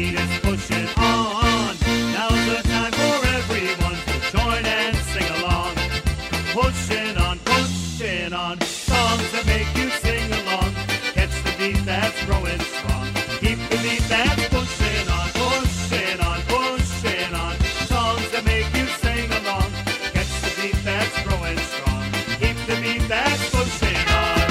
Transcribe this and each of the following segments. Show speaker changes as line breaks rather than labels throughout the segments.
beat is pushing on. Now's the time for everyone to join and sing along. Pushing on, songs that make you sing along. Catch the beat that's growing strong. Keep the beat that's pushing on, pushing on, pushing on. Songs that make you sing along. Catch the beat that's growing strong. Keep the beat that's pushing on.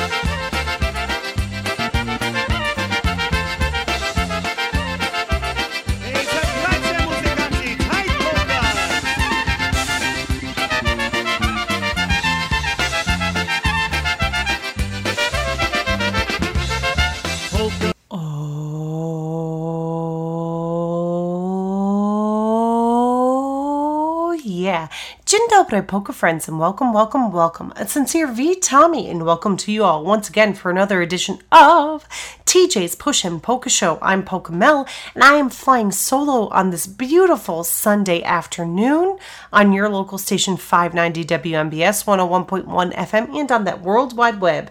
Yeah. Dzień dobry, polka friends, and welcome, welcome, welcome. A sincere Tommy, and welcome to you all once again for another edition of TJ's Pushin' Polka Show. I'm Polka Mel, and I am flying solo on this beautiful Sunday afternoon on your local station 590 WMBS 101.1 FM and on that World Wide Web,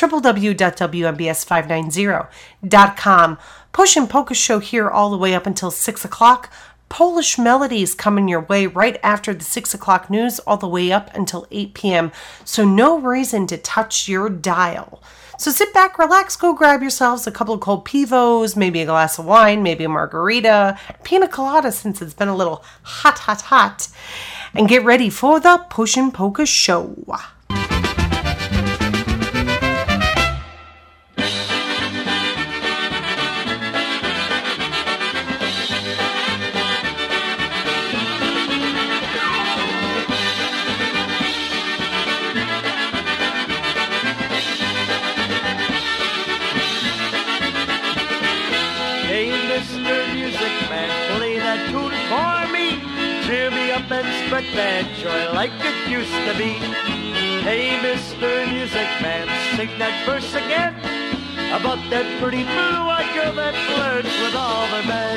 www.wmbs590.com. Pushin' Polka Show here all the way up until 6 o'clock. Polish melodies coming your way right after the 6 o'clock news all the way up until 8 p.m. So no reason to touch your dial. So sit back, relax, go grab yourselves a couple of cold pivos, maybe a glass of wine, maybe a margarita, pina colada since it's been a little hot, and get ready for the Pushin' Polka Show.
Spread that joy like it used to be. Hey, Mr. Music Man, sing that verse again about that pretty blue-eyed girl that flirts with all the men.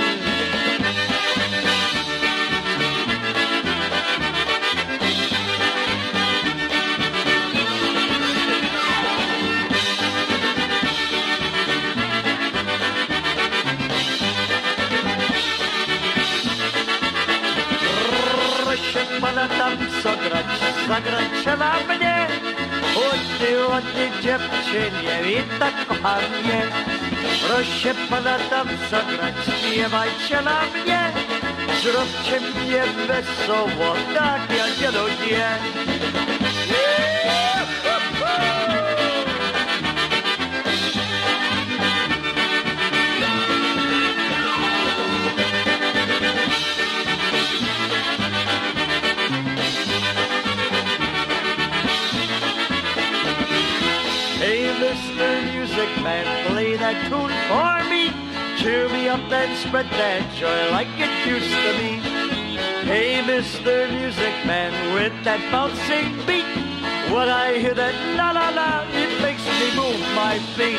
Zagrać się na mnie, ładnie dziewczynie i tak kocha mnie. Proszę pana tam zagrać, śpiewajcie na mnie, zróbcie mnie wesoło, tak ja nie lubię. Man, play that tune for me. Cheer me up and spread that joy like it used to be. Hey, Mr. Music Man, with that bouncing beat, when I hear that la la la, it makes me move my feet.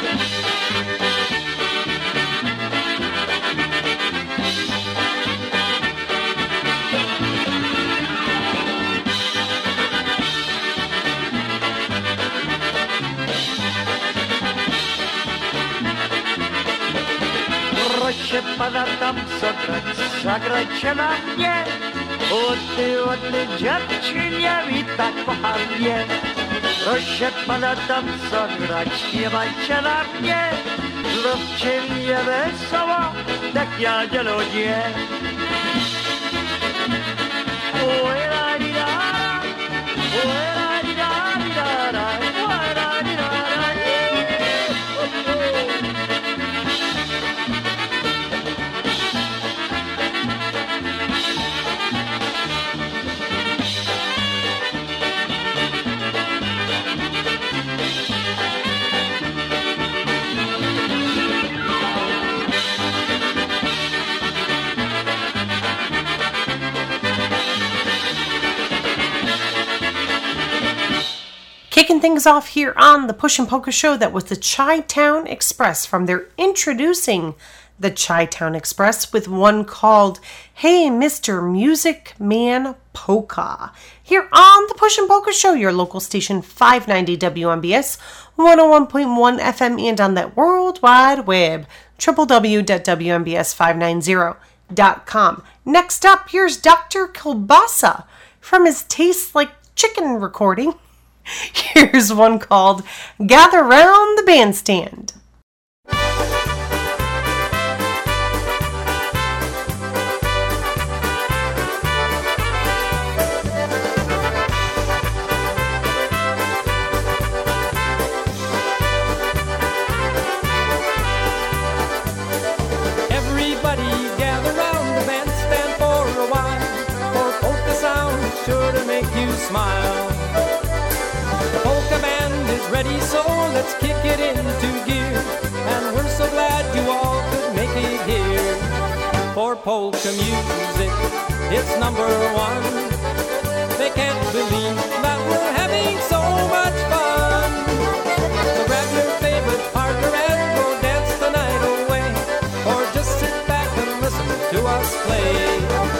Proszę pana tam zagrajcie na mnie, ładny dziewczynie i tak kocha mnie. Proszę pana tam zagrać, śpiewajcie na mnie, zróbcie mnie wesoło, tak ja nie lubię.
Kicking things off here on the Pushin' Polka Show, that was the Chi-Town Express from their Introducing the Chi-Town Express with one called Hey Mr. Music Man Polka. Here on the Pushin' Polka Show, your local station 590 WMBS 101.1 FM and on that World Wide Web, www.WMBS590.com. Next up, here's Dr. Kilbasa from his Tastes Like Chicken recording. Here's one called Gather Round the Bandstand.
Smile. The polka band is ready, so let's kick it into gear. And we're so glad you all could make it here. For polka music, it's number one. They can't believe that we're having so much fun. So grab your favorite partner and go dance the night away, or just sit back and listen to us play.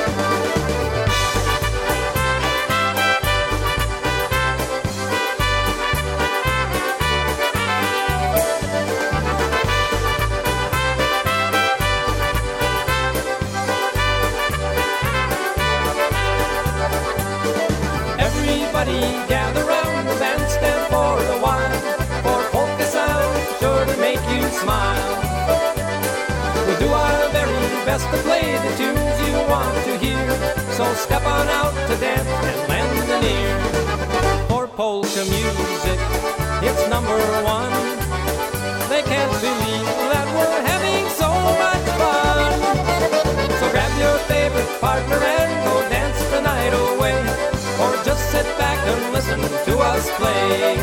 Gather round the bandstand for a while, for polka sound sure to make you smile. We'll do our very best to play the tunes you want to hear, so step on out to dance and lend an ear. For polka music, it's number one. They can't believe that we're having so much fun. So grab your favorite partner and go dance the night away, or just sit back and listen to us play.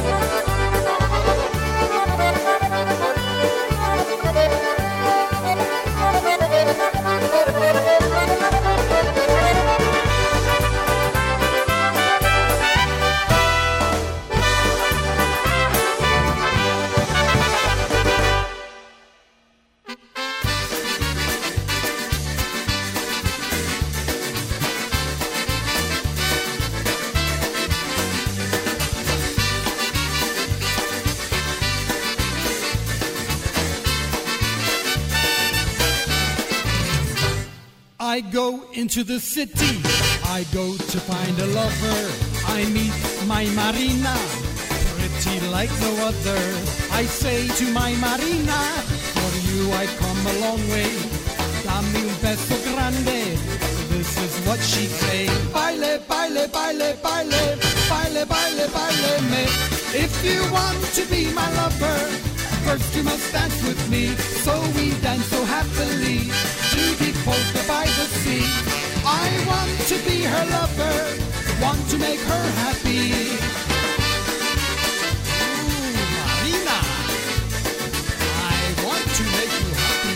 I go into the city, I go to find a lover. I meet my Marina, pretty like no other. I say to my Marina, for you I come a long way. Dame un beso grande, this is what she'd say. Baile, baile, baile, baile, baile, baile, baile me. If you want to be my lover, first you must dance with me. So we dance so happily to the polka by the sea. I want to be her lover, want to make her happy. Ooh, Marina, I want to make you happy.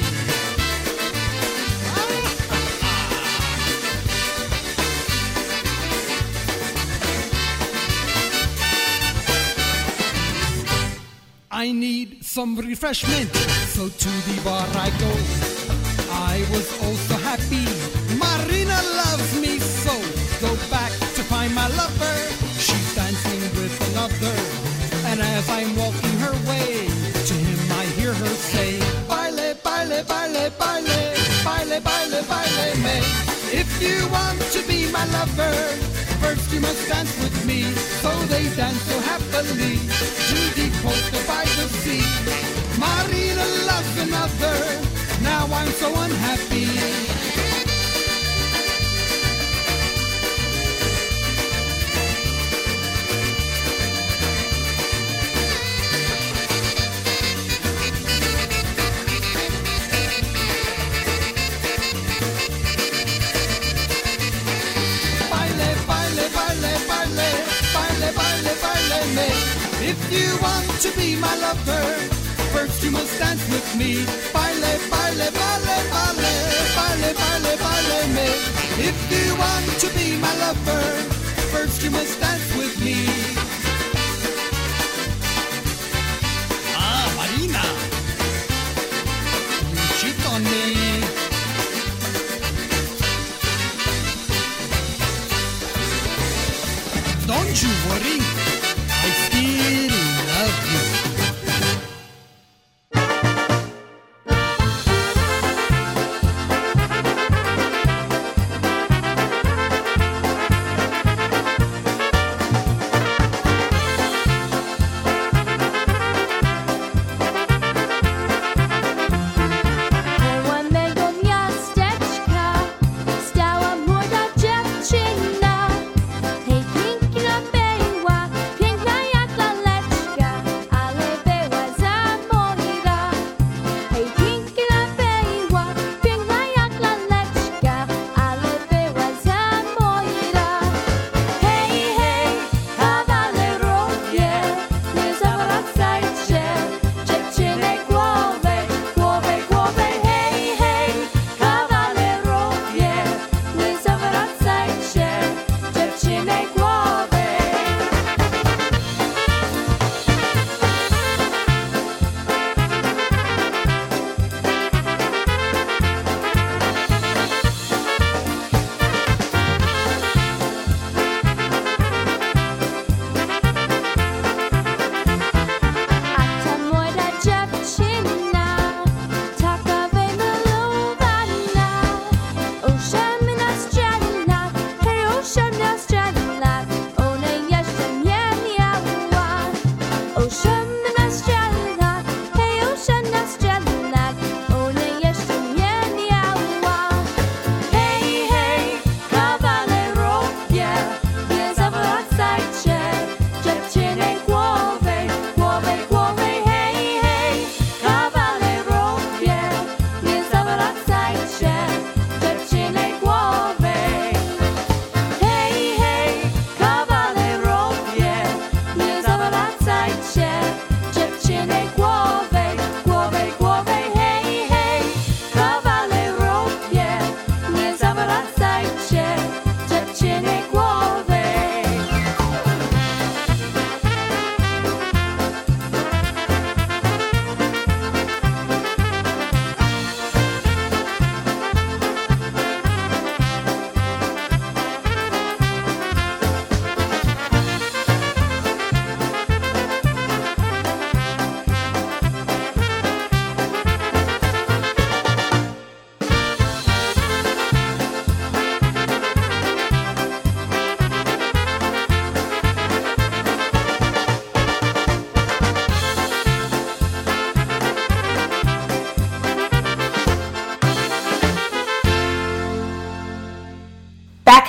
I need some refreshment, so to the bar I go. I was also happy, Marina loves me so. Go back to find my lover, she's dancing with another. And as I'm walking her way, to him I hear her say, baile, baile, baile, baile, baile, baile, baile me. If you want to be my lover, first you must dance with me. So they dance so happily to the polka by the sea. Marina loves another, now I'm so unhappy. If you want to be my lover, first you must dance with me. Baile, baile, baile, baile, baile, baile, baile me. If you want to be my lover, first you must dance with me. Ah, Marina, you cheat on me. Don't you worry, I still love you.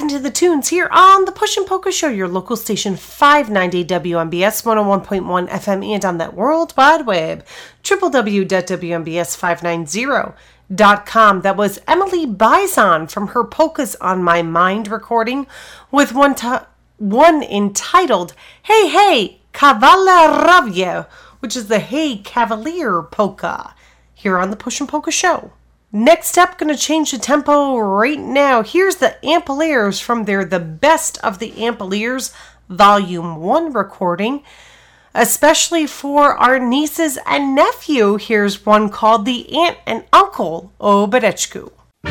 into the tunes here on the Push and Polka Show, your local station 590 WMBS 101.1 FM and on that World Wide Web, www.wmbs590.com. That was Emily Bison from her Polkas on My Mind recording with one entitled Hey Hey Kawalerowie, which is the Hey Cavalier Polka here on the Push and Polka Show. Next up, going to change the tempo right now. Here's the Ampliers from their The Best of the Ampliers Volume 1 recording. Especially for our nieces and nephew, here's one called The Aunt and Uncle o Bereczku.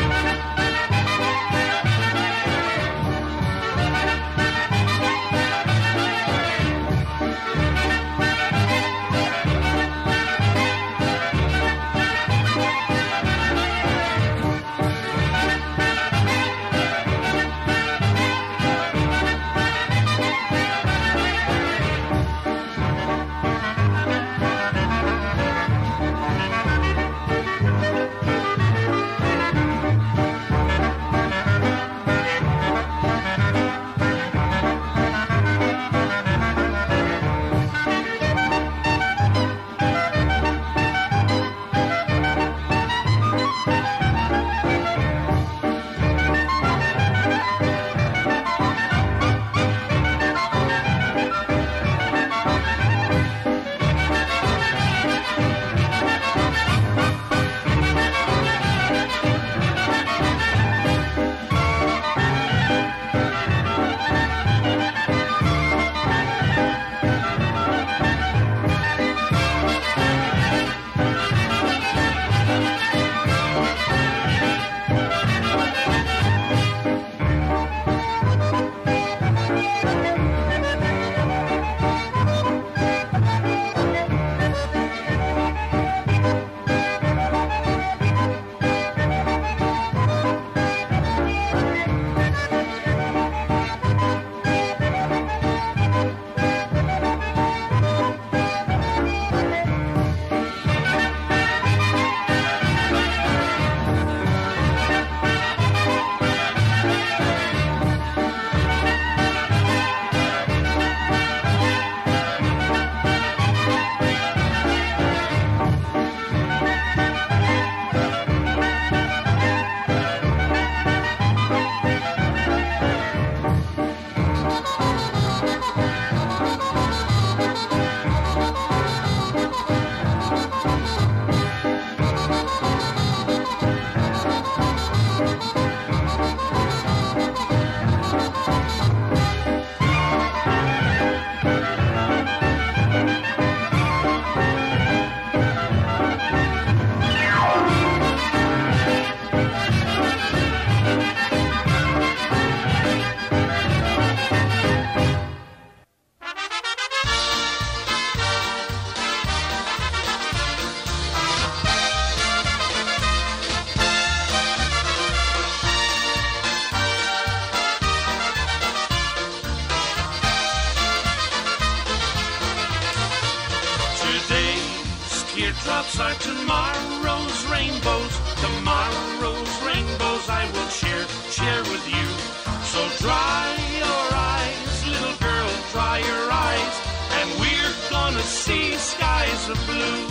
Teardrops are tomorrow's rainbows. Tomorrow's rainbows I will share with you. So dry your eyes, little girl, dry your eyes, and we're gonna see skies of blue.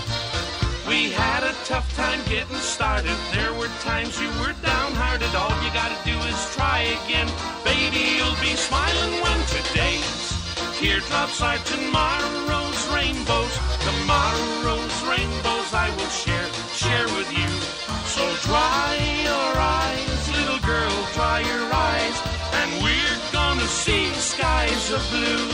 We had a tough time getting started. There were times you were downhearted. All you gotta do is try again. Baby, you'll be smiling when today's teardrops are tomorrow's rainbows. Tomorrow's rainbows I will share with you. So dry your eyes, little girl, dry your eyes, and we're gonna see skies of blue.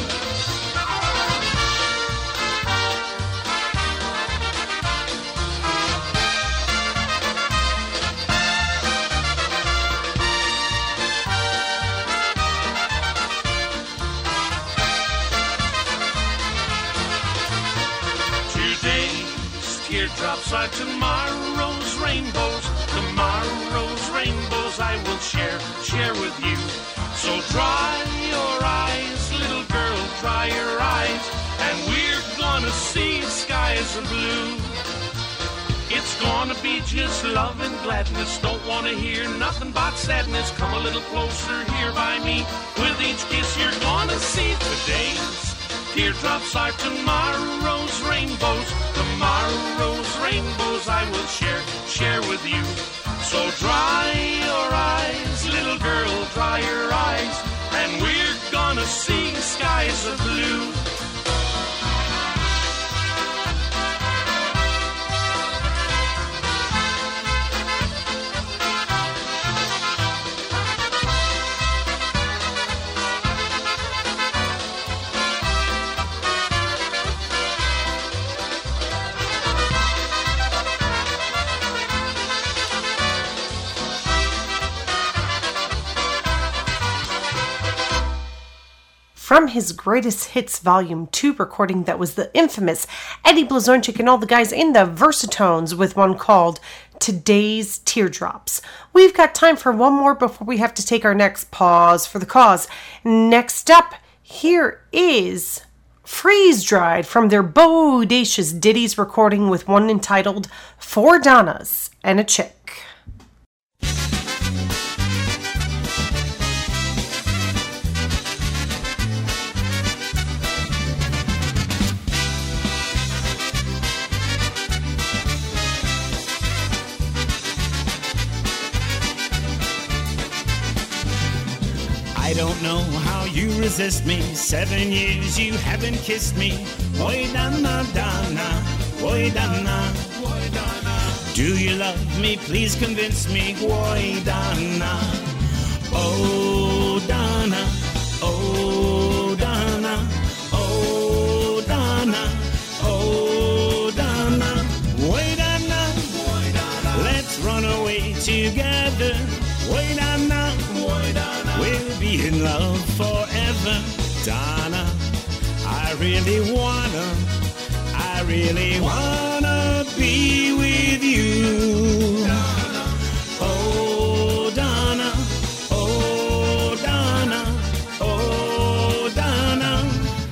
Teardrops are tomorrow's rainbows. Tomorrow's rainbows I will share with you. So dry your eyes, little girl, dry your eyes, and we're gonna see skies of blue. It's gonna be just love and gladness. Don't want to hear nothing but sadness. Come a little closer here by me. With each kiss you're gonna see today's teardrops are tomorrow's rainbows. Tomorrow's rainbows I will share with you. So dry your eyes, little girl, dry your eyes, and we're gonna see skies of blue.
From his Greatest Hits Volume 2 recording that was the infamous Eddie Blazonczyk and all the guys in the Versatones with one called Today's Teardrops. We've got time for one more before we have to take our next pause for the cause. Next up, here is Freeze Dried from their Bodacious Ditties recording with one entitled Four Donnas and a Chick.
I don't know how you resist me. 7 years you haven't kissed me. Oi Donna, Donna, oi Donna, oi Donna. Do you love me? Please convince me. Oi Donna, oh Donna, oh Donna, oh Donna, oh Donna, oi Donna, oi Donna. Let's run away together. Oi Donna, oi Donna. We'll be in love forever, Donna. I really wanna be with you. Donna. Oh Donna, oh Donna, oh Donna.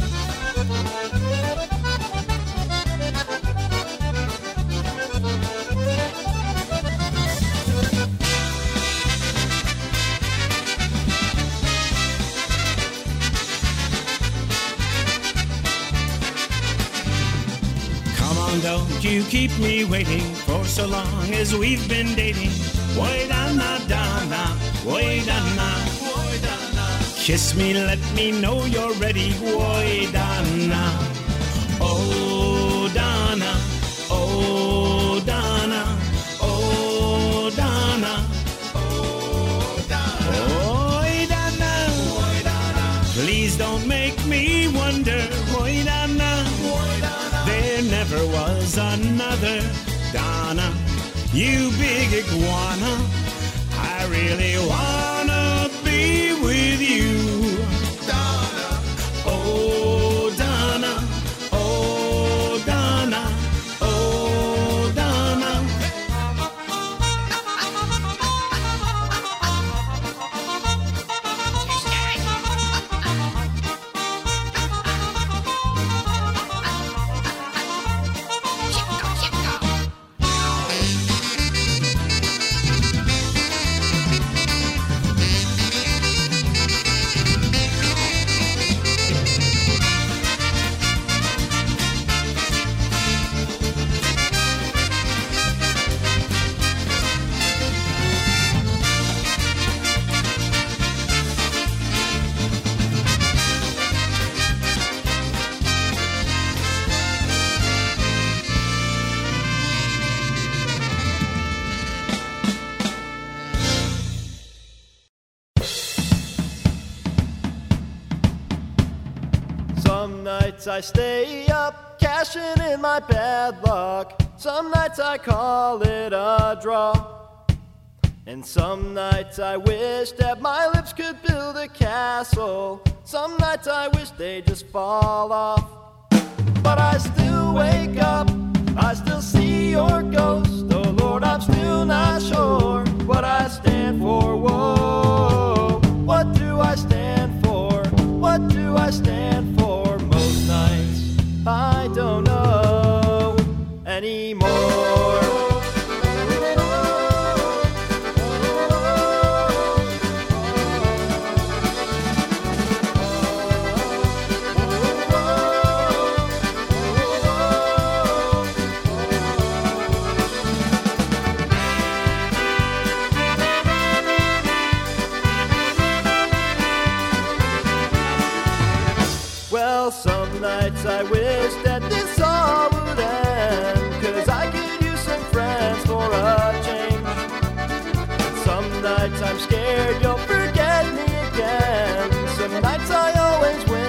Don't you keep me waiting for so long as we've been dating. Oi Donna, Donna, oi Donna, oi Donna. Kiss me, let me know you're ready. Oi Donna, oh Donna, oh Donna, oh Donna, oh Donna, oi Donna, oi Donna. Please don't make me wonder. Oi Donna, oi Donna. There never was another Donna, you big iguana. I really wanna be with you, Donna. Oh Donna, oh Donna, oh Donna.
Some nights I stay up, cashing in my bad luck. Some nights I call it a draw. And some nights I wish that my lips could build a castle. Some nights I wish they just fall off. But I still wake up, I still see your ghost. Oh Lord, I'm still not sure what I stand for. Whoa, what do I stand for? What do I stand for? Most nights I don't know anymore. Some nights I'm scared you'll forget me again. Some nights I always win.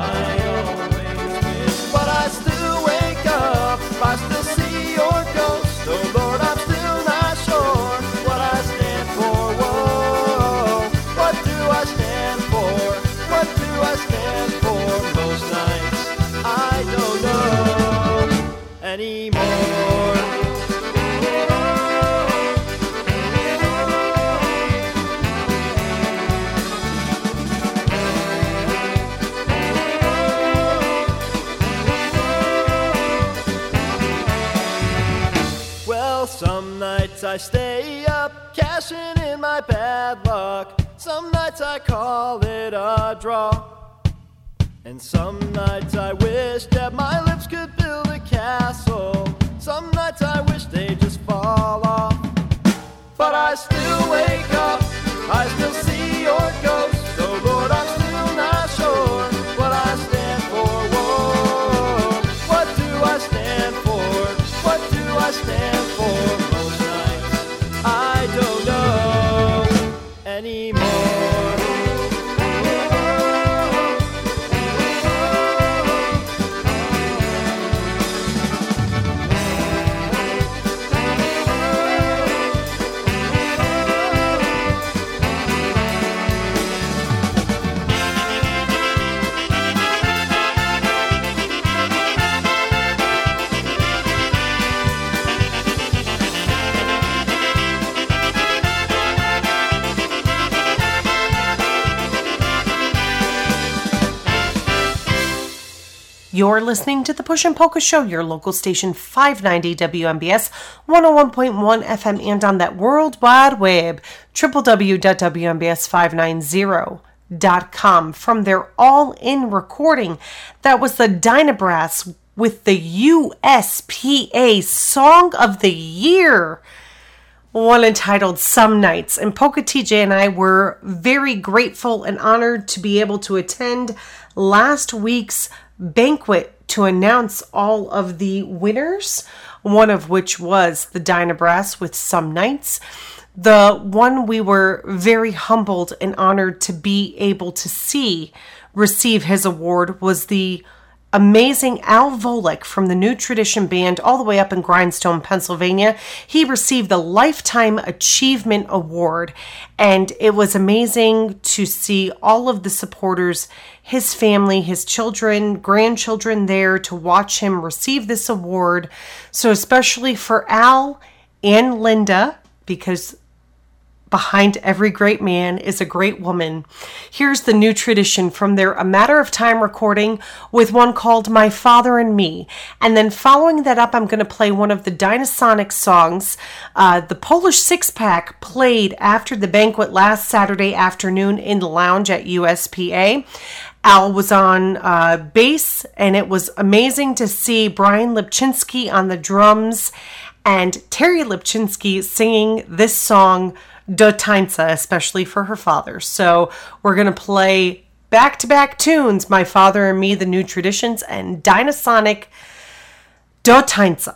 But I still wake up, I still see your ghost. Oh Lord, I'm still not sure what I stand for. Whoa, what do I stand for? What do I stand for? Most nights I don't know anymore. Some nights I stay up, cashing in my bad luck. Some nights I call it a draw. And some nights I wish that my lips could build a castle. Some nights I wish they'd just fall off. But I still wake up, I still see your ghost. Oh Lord, I'm still not sure what I stand for. Whoa, what do I stand for? What do I stand for? Most nights I don't know anymore.
You're listening to the Push and Polka Show, your local station 590 WMBS, 101.1 FM, and on that World Wide Web, www.wmbs590.com. From their all-in recording, that was the Dynabrass with the USPA Song of the Year, one entitled Some Nights. And Polka TJ and I were very grateful and honored to be able to attend last week's banquet to announce all of the winners, one of which was the Dynabrass with Some Nights. The one we were very humbled and honored to be able to see receive his award was the amazing Al Volek from the New Tradition Band all the way up in Grindstone, Pennsylvania. He received the Lifetime Achievement Award, and it was amazing to see all of the supporters, his family, his children, grandchildren there to watch him receive this award. So especially for Al and Linda, because behind every great man is a great woman. Here's the New Tradition from their A Matter of Time recording with one called My Father and Me. And then following that up, I'm going to play one of the Dynasonic songs. The Polish Six-Pack played after the banquet last Saturday afternoon in the lounge at USPA. Al was on bass, and it was amazing to see Brian Lipczynski on the drums and Terry Lipczynski singing this song, Do Tańca, especially for her father. So we're going to play back-to-back tunes, My Father and Me, The New Traditions, and Dynasonic, Do Tańca.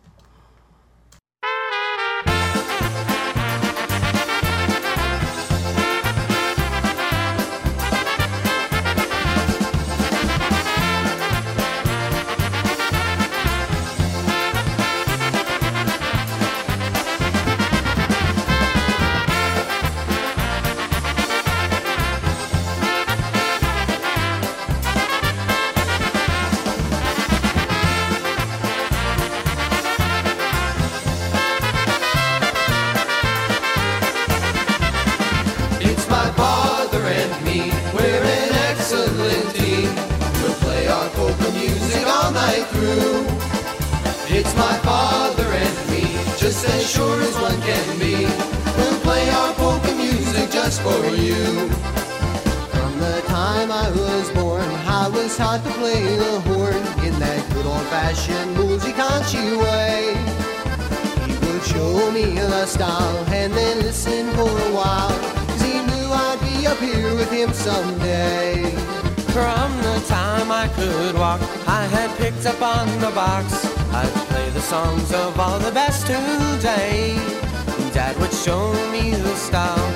It's my father and me, just as sure as one can be. We'll play our polka music just for you. From the time I was born, I was taught to play the horn in that good old-fashioned musikanci way. He would show me the style and then listen for a while, 'cause he knew I'd be up here with him someday.
From the time I could walk, I had picked up on the box. I'd play the songs of all the best today. Dad would show me the style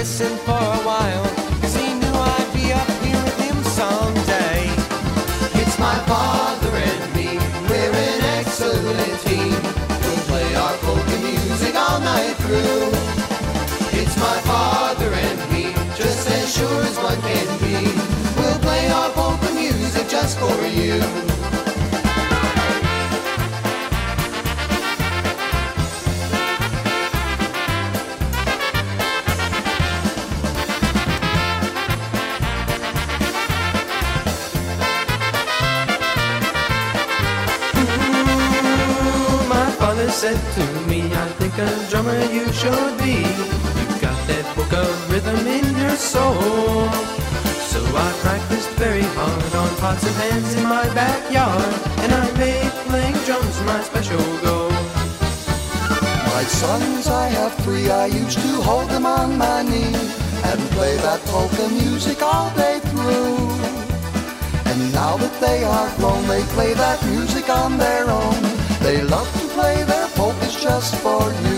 listen for a while, 'cause he knew I'd be up here with him someday.
It's my father and me, we're an excellent team. We'll play our polka music all night through. It's my father and me, just as sure as one can be. We'll play our polka music just for you.
Said to me, I think a drummer you should be. You've got that polka rhythm in your soul. So I practiced very hard on pots and pans in my backyard, and I made playing drums my special goal.
My sons, I have 3, I used to hold them on my knee and play that polka music all day through. And now that they are grown, they play that music on their own. They love to play their polkas just for you.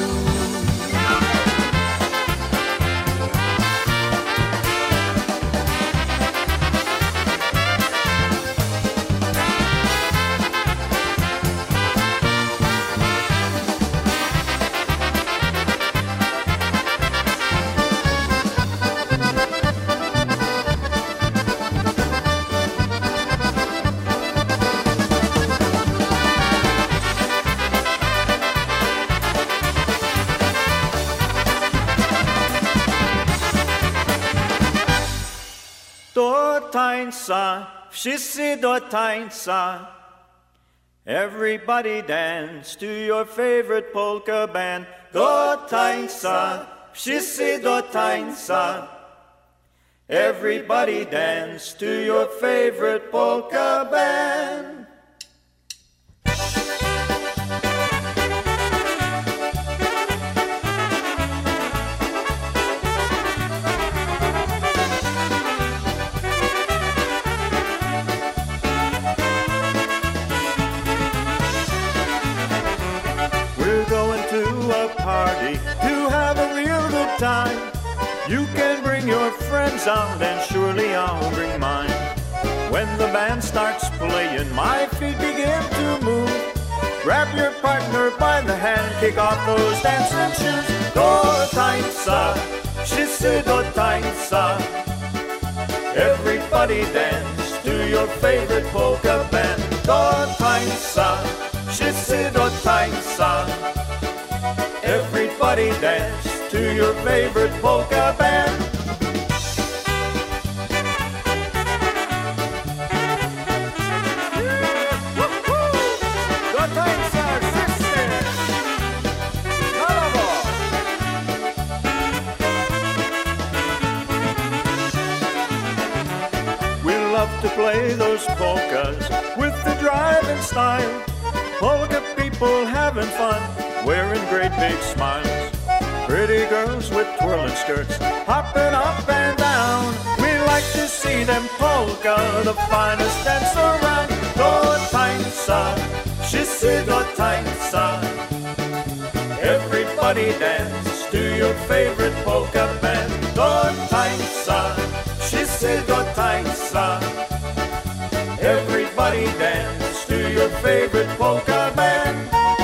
Tańca, wszyscy do tańca. Everybody dance to your favorite polka band. Do tańca, wszyscy do tańca. Everybody dance to your favorite polka band. Party to have a real good time. You can bring your friends out and surely I'll bring mine. When the band starts playing, my feet begin to move. Grab your partner by the hand, kick off those dancing shoes. Do tańca, wszyscy do tańca. Everybody dance to your favorite polka band. Do tańca, wszyscy do tańca. Everybody dance to your favorite polka band. Do tańca, wszyscy! Brawo! We love to play those polkas with the drive and style. Polka people having fun, wearing great big smiles. Pretty girls with twirling skirts, hopping up and down. We like to see them polka, the finest dance around. Do tańca, wszyscy do tańca. Everybody dance to your favorite polka band. Do tańca, wszyscy do tańca. Everybody dance to your favorite polka band.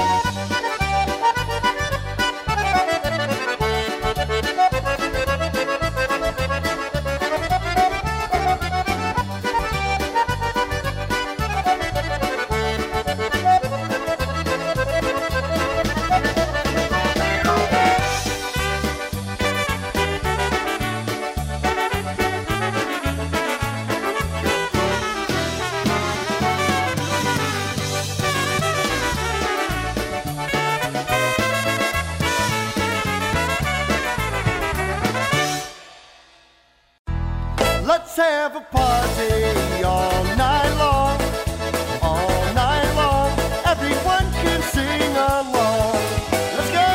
Let's have a party all night long. All night long, everyone can sing along. Let's go!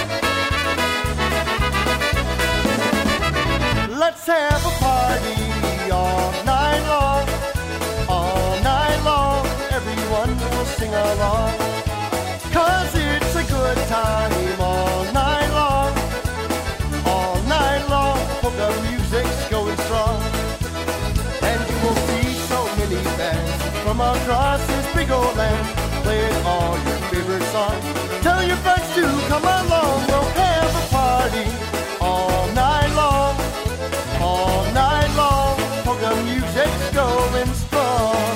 Let's have a party come across this big old land, playing all your favorite songs. Tell your friends to come along, we'll have a party all night long. All night long, polka music's going strong.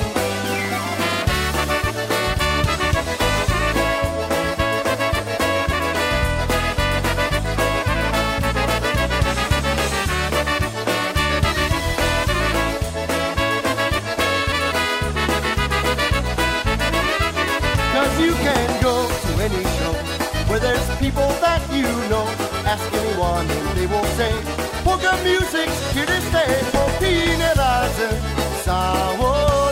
'Cause you can go to any show where there's people that you know. Ask anyone and they will say polka music's here to stay. Popinerazy, całą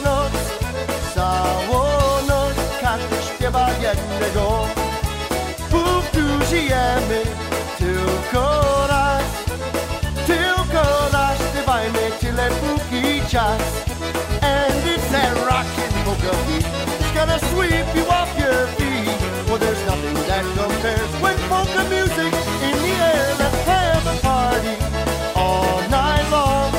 noc każdy śpiewa jednego. Powtórzujemy tylko raz, śpiewajmy tyle póki czas. And it's that rockin' polka beat, it's gonna sweep you off your feet. Well, there's nothing that compares when polka music in the air. Let's have a party all night long,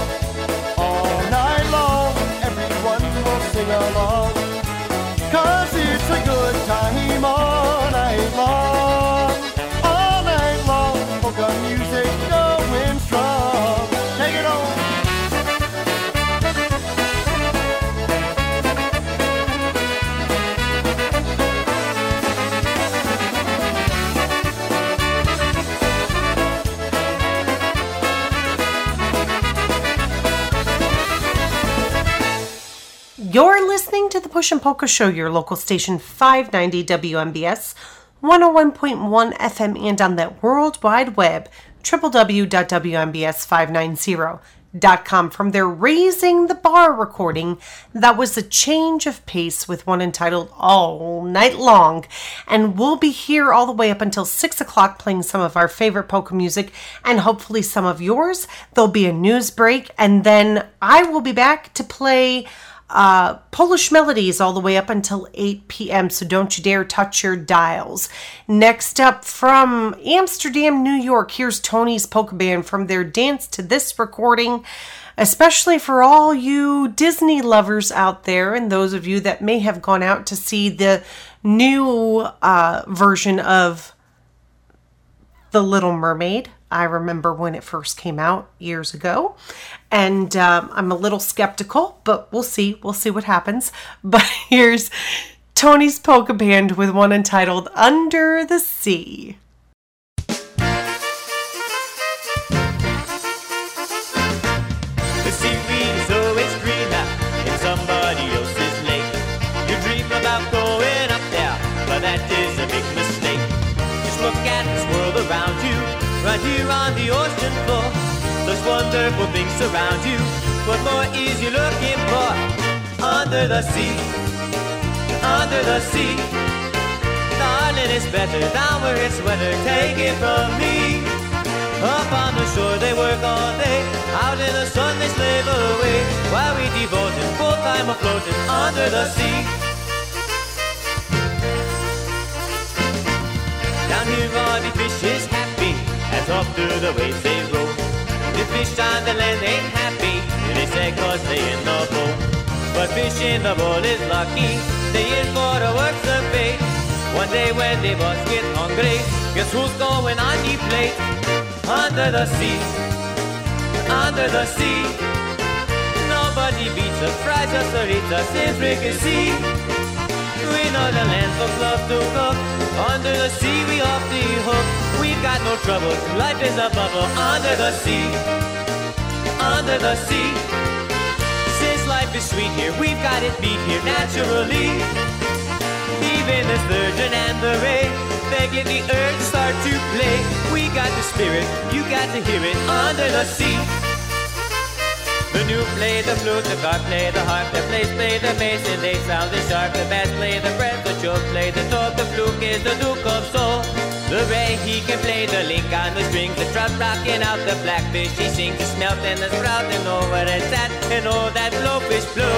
everyone will sing along. 'Cause it's a good time all night long, polka music going strong. Take it on.
You're listening to the Push and Polka Show, your local station 590 WMBS, 101.1 FM, and on that World Wide Web, www.wmbs590.com. From their Raising the Bar recording, that was a change of pace with one entitled All Night Long. And we'll be here all the way up until 6 o'clock playing some of our favorite polka music and hopefully some of yours. There'll be a news break, and then I will be back to play Polish melodies all the way up until 8 p.m., so don't you dare touch your dials. Next up from Amsterdam, New York, here's Tony's Polka Band from their Dance to This recording, especially for all you Disney lovers out there and those of you that may have gone out to see the new version of The Little Mermaid. I remember when it first came out years ago, and I'm a little skeptical, but we'll see. We'll see what happens. But here's Tony's Polka Band with one entitled Under the Sea.
The seaweed is always greener in somebody else's lake. You dream about going up there, but that is a big mistake. Just look at this world around you, right here on the ocean floor. Such wonderful things surround you. What more is you looking for? Under the sea, under the sea. Darling, it's better down where it's wetter. Take it from me. Up on the shore they work all day, out in the sun they slave away, while we devoted full time of floating under the sea. Down here all the fish is happy, as off through the waves they roll. The fish on the land ain't happy, and they say 'cause they in the bowl. But fish in the bowl is lucky, they in for the works of bait. One day when they both get hungry, guess who's going on the plate? Under the sea, under the sea. Nobody beats us, fries us, or eats us in fricassee. We know the land folks love to cook. Under the sea we off the hook. We've got no trouble, life is a bubble. Under the sea, under the sea. Since life is sweet here, we've got it beat here naturally. Even the sturgeon and the ray, they get the urge to start to play. We got the spirit, you got to hear it under the sea. The new play the flute, the cart play the harp, the plays play the bass, and they sound the sharp. The bass play the breath, the choke play the top, the fluke is the Duke of Soul. The ray he can play the link on the strings, the trout rocking out the blackfish. He sings the smelt and the sprout and know where it's at, and all that blowfish blow.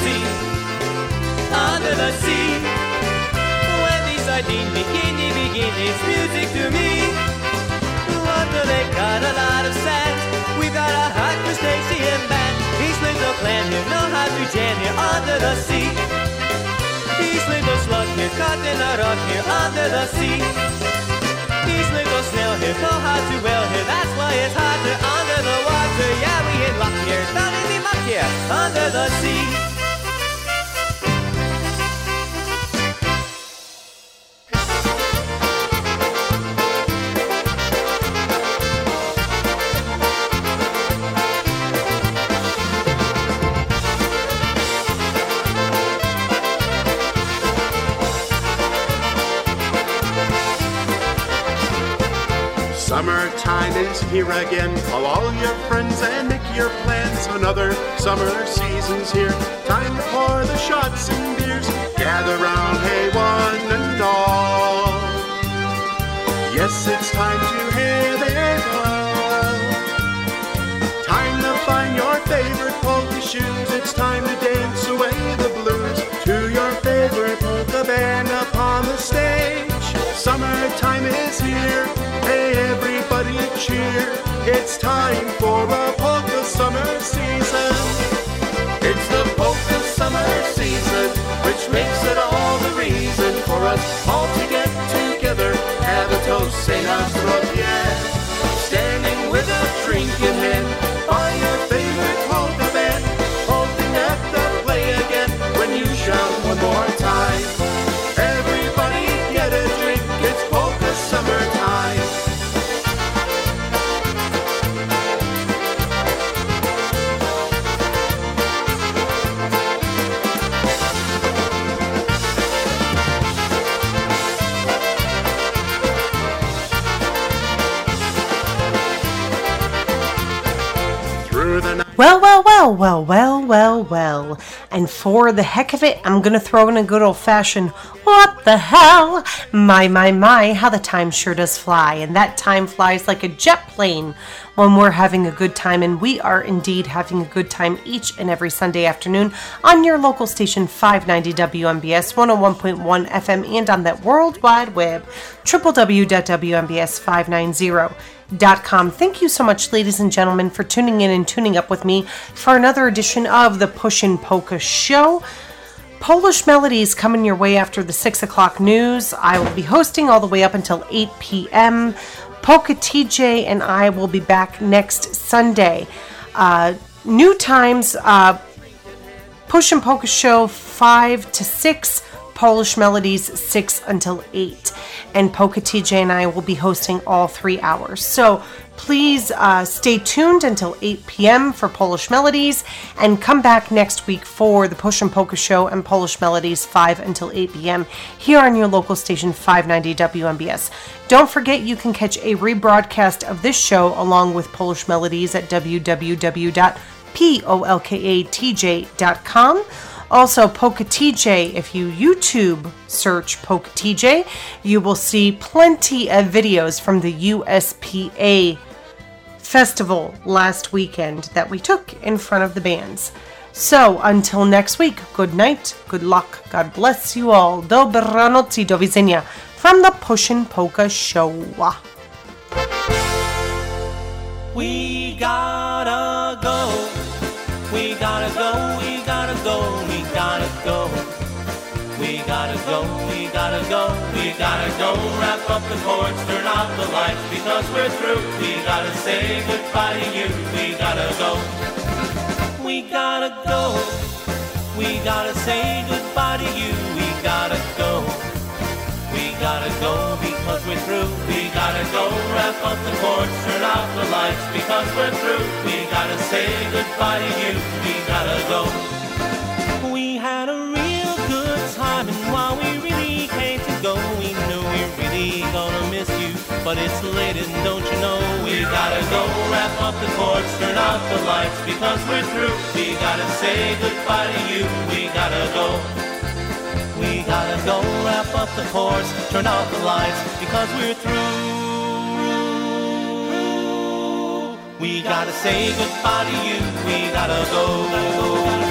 sea, under the sea. When the sardines begin, it's music to me. Under they got a lot of sand. We got a hot crustacean band. East little clan here know how to jam here under the sea. East little slug here caught in a rock here under the sea. East little snail here know how to well here. That's why it's hotter under the water. Yeah, we in luck here, down in the muck here under the sea.
Summertime is here again. Call all your friends and make your plans. Another summer season's here. Time for the shots and beers. Gather round, hey, one and all. Yes, it's time to have it all. Time to find your favorite polka shoes. It's time to dance away the blues to your favorite polka band upon the stage. Summertime is here. Hey, everybody cheer. It's time for a polka summer season. It's the polka summer season, which makes it all the reason for us all to get together, have a toast, say Nazdrov, yeah. Standing with a drink in hand by your favorite polka band, hoping that they'll play again when you shout one more time. Everybody get a drink, it's polka summertime.
Well. And for the heck of it, I'm going to throw in a good old-fashioned, what the hell? My, how the time sure does fly. And that time flies like a jet plane when we're having a good time. And we are indeed having a good time each and every Sunday afternoon on your local station, 590 WMBS, 101.1 FM, and on that World Wide Web, www.WMBS590.com. Thank you so much, ladies and gentlemen, for tuning in and tuning up with me for another edition of the Pushin' Polka Show. Polish Melodies coming your way after the 6 o'clock news. I will be hosting all the way up until 8 p.m. Polka TJ and I will be back next Sunday. New times, Pushin' Polka Show 5 to 6. Polish Melodies 6 until 8. And Polka TJ and I will be hosting all 3 hours. So please stay tuned until 8 p.m. for Polish Melodies and come back next week for the Pushin' Polka Show and Polish Melodies 5 until 8 p.m. here on your local station 590 WMBS. Don't forget you can catch a rebroadcast of this show along with Polish Melodies at www.polkatj.com. Also, Polka TJ, if you YouTube search Polka TJ, you will see plenty of videos from the USPA festival last weekend that we took in front of the bands. So, until next week, good night, good luck, God bless you all. Dobranoc i do widzenia from the Pushin' Polka Show.
We gotta go. We gotta go, we gotta go, we gotta go. We gotta go, we gotta go, we gotta go. Wrap up the cords, turn off the lights, because we're through. We gotta say goodbye to you, we gotta go. We gotta go, we gotta say goodbye to you, we gotta go. We gotta go, because we're through. We gotta go, wrap up the cords, turn off the lights, because we're through. We gotta say goodbye to you, we gotta go. We had a real good time, and while we really hate to go, we knew we're really gonna miss you. But it's late and don't you know, we gotta go, wrap up the cords, turn off the lights, because we're through. We gotta say goodbye to you, we gotta go. We gotta go, wrap up the cords, turn off the lights, because we're through. We gotta say goodbye to you, we gotta go.